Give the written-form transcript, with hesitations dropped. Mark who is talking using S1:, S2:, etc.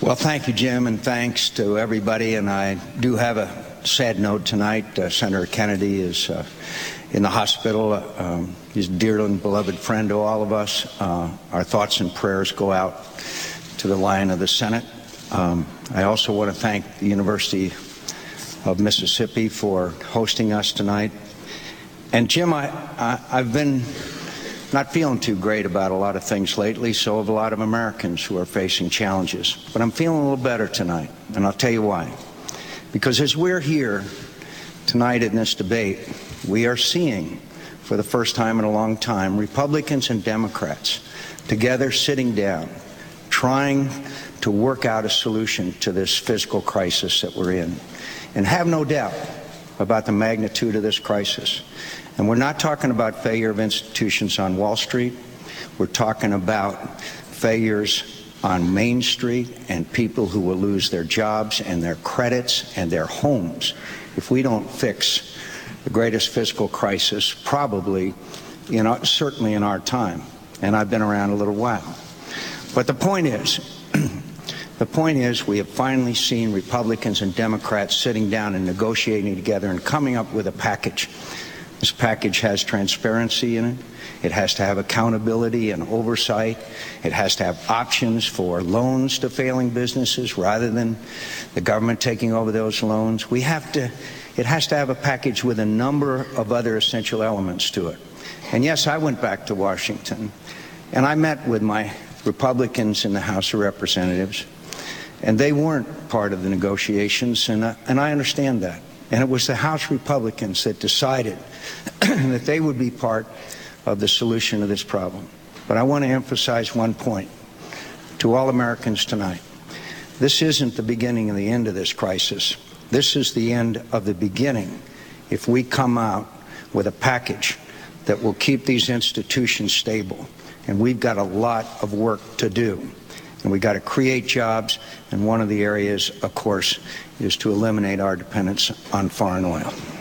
S1: Well, thank you, Jim, and thanks to everybody. And I do have a sad note tonight. Senator Kennedy is in the hospital. He's a dear and beloved friend to all of us. Our thoughts and prayers go out to the Lion of the Senate. I also want to thank the University of Mississippi for hosting us tonight. And Jim, I've been not feeling too great about a lot of things lately, so have a lot of Americans who are facing challenges. But I'm feeling a little better tonight, and I'll tell you why. Because as we're here tonight in this debate, we are seeing, for the first time in a long time, Republicans and Democrats together sitting down, trying to work out a solution to this fiscal crisis that we're in. And have no doubt about the magnitude of this crisis. And we're not talking about failure of institutions on Wall Street. We're talking about failures on Main Street and people who will lose their jobs and their credits and their homes if we don't fix the greatest fiscal crisis probably, certainly in our time. And I've been around a little while. But the point is, we have finally seen Republicans and Democrats sitting down and negotiating together and coming up with a package. This package has transparency in it. It has to have accountability and oversight. It has to have options for loans to failing businesses rather than the government taking over those loans. It has to have a package with a number of other essential elements to it. And yes, I went back to Washington and I met with my Republicans in the House of Representatives, and they weren't part of the negotiations, and I understand that. And it was the House Republicans that decided that they would be part of the solution to this problem. But I want to emphasize one point to all Americans tonight. This isn't the beginning of the end of this crisis. This is the end of the beginning if we come out with a package that will keep these institutions stable. And we've got a lot of work to do. And we've got to create jobs. And one of the areas, of course, is to eliminate our dependence on foreign oil.